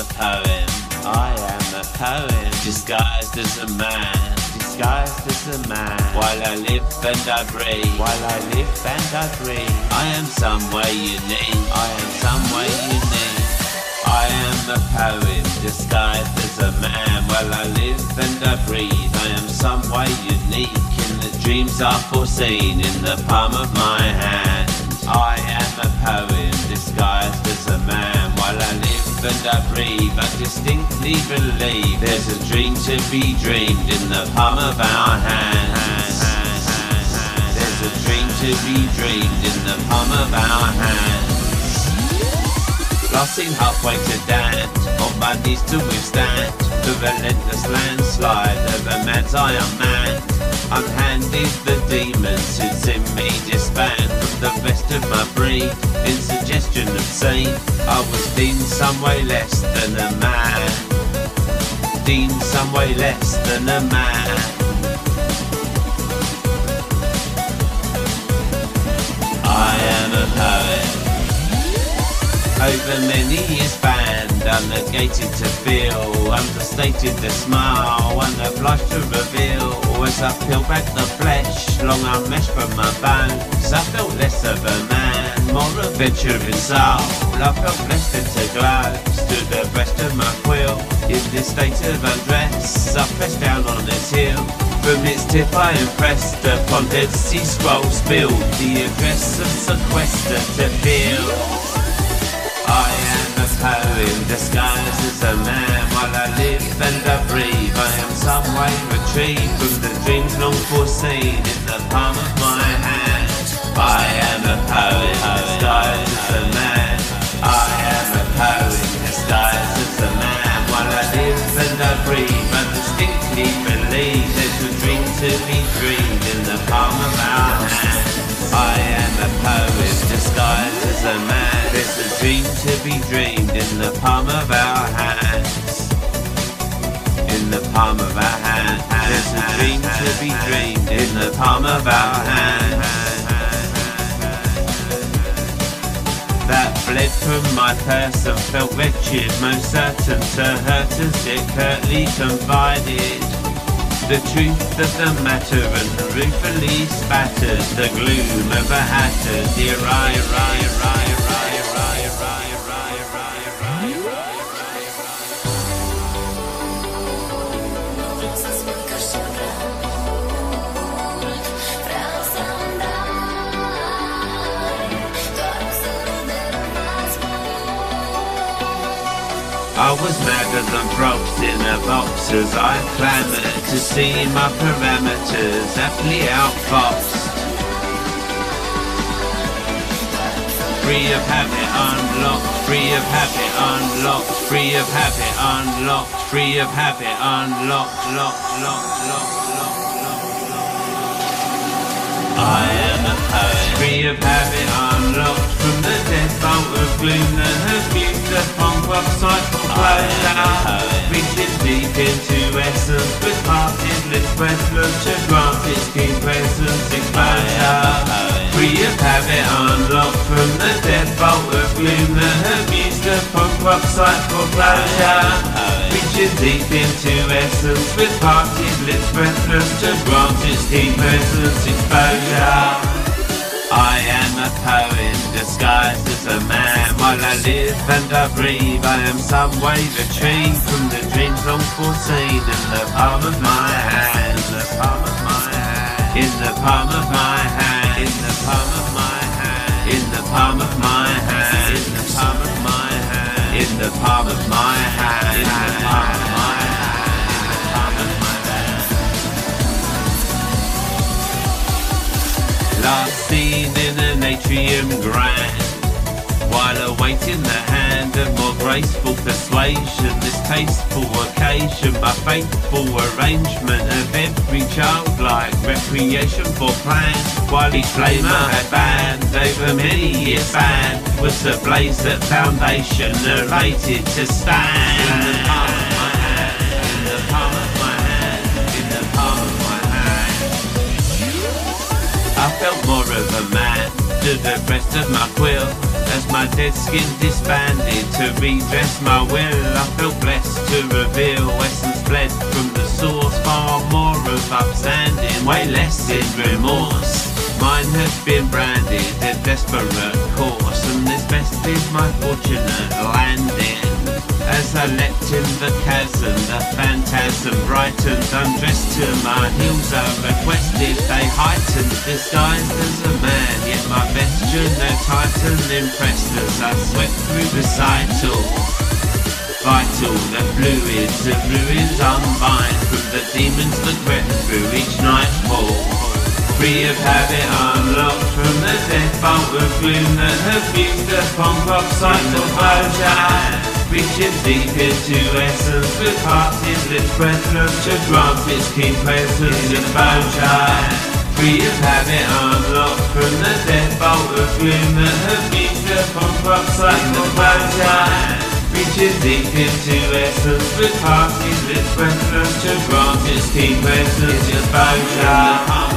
poem. I am a poem, disguised as a man. Disguised as a man. While I live and I breathe. While I live and I breathe. I am some way unique. I am some way unique. I am a poem, disguised as a man. While I live and I breathe. I am some way unique. In the dreams are foreseen in the palm of my hand. I am a poem, disguised as a man. While I live and I breathe, I distinctly believe there's a dream to be dreamed in the palm of our hands. There's a dream to be dreamed in the palm of our hands. Lost in halfway to dance, on my knees to withstand the relentless landslide of a man's iron man. Unhanded the demons who'd seen me disband from the rest of my breed. In suggestion of scene, I was deemed some way less than a man. Deemed some way less than a man. I am a poet. Over many years banned, unnegated to feel, understated to smile, unobliged to reveal. As I peel back the flesh, long unmeshed from my bones, I felt less of a man, more adventuring soul. I felt blessed to glow, stood abreast of my quill. In this state of undress, I pressed down on its heel. From its tip I impressed upon Dead Sea Scrolls, spilled the address of sequester to feel. I am a poem, disguised as a man. While I live and I breathe, I am some way retrieved from the dreams long foreseen in the palm of my hand. I am a poem, disguised as a man. I am a poem, disguised as a man. While I live and I breathe, I distinctly believe there's a dream to be dreamed in the palm of our hand. I am a poem, disguised as a man. There's a dream to be dreamed in the palm of our hands. In the palm of our hands. There's a dream to be dreamed in the palm of our hands. That bled from my person, felt wretched, most certain to hurt as it curtly confided the truth of the matter and ruefully spattered the gloom of a hatter. Dear I was madder than frogs in a box as I clamoured to see my parameters aptly outfoxed. Free of habit unlocked, free of habit unlocked, free of habit unlocked, free of habit unlocked, locked. I am a poet, free of habit unlocked from the death bolt of gloom that has mused upon rough cycle closure. Reaching deep into essence with parted lips breathless to grant its keen presence exposure. Free of habit unlocked from the death bolt of gloom that has mused upon rough cycle closure. Reaching deep into essence with parted lips breathless to grant its keen presence exposure. I am a poem, disguised as a man. While I live and I breathe, I am some way retrieved from the dreams long foreseen in the palm of my hand. In the palm of my hand. In the palm of my hand. In the palm of my hand. In the palm of my hand. In the palm of my hand. In the palm of my hand. In the palm of my hand. Last seen in an atrium grand, while awaiting the hand of more graceful persuasion, this tasteful occasion, my faithful arrangement of every childlike recreation for plan, while each flame I had banned over many years span was the blaze that foundation narrated to stand. In the palm of my hand, in the palm of my hand, in the palm of my hand. I felt more of a man, stood abreast of my quill, As my dead skin disbanded to redress my will, I felt blessed to reveal essence fled from the source. Far more of upstanding, way less in remorse. Mine has been branded a desperate course, and this best is my fortunate landing. As I leapt in the chasm, the phantasm brightened. Undressed to my heels, I requested they heightened. Disguised as a man, yet my vesture no titan impressed as I swept through recital. Vital, the fluids of ruins unbind from the demons that crept through each nightfall. Free of habit, unlocked from the death bolt of gloom that have fused upon crop cycle closure. Reaching deep into essence with parties lips breathless to grant its keen presence exposure. Free of habit, unlocked from the death bolt of gloom that have fused upon crop cycle closure. Reaching deep into essence with parties lips breathless to grant its keen presence exposure.